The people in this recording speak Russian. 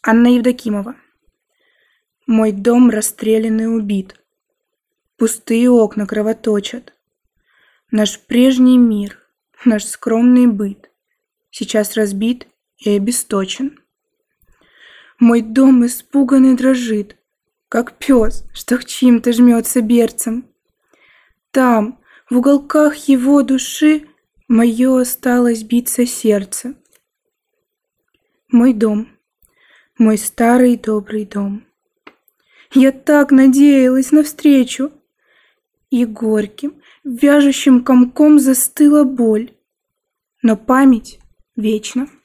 Анна Евдокимова. Мой дом расстрелян и убит. Пустые окна кровоточат. Наш прежний мир, наш скромный быт сейчас разбит и обесточен. Мой дом испуган и дрожит, как пес, что к чьим-то жмется берцем. Там, в уголках его души, мое осталось биться сердце. Мой дом, мой старый добрый дом. Я так надеялась навстречу, и горьким, вяжущим комком застыла боль, но память вечна.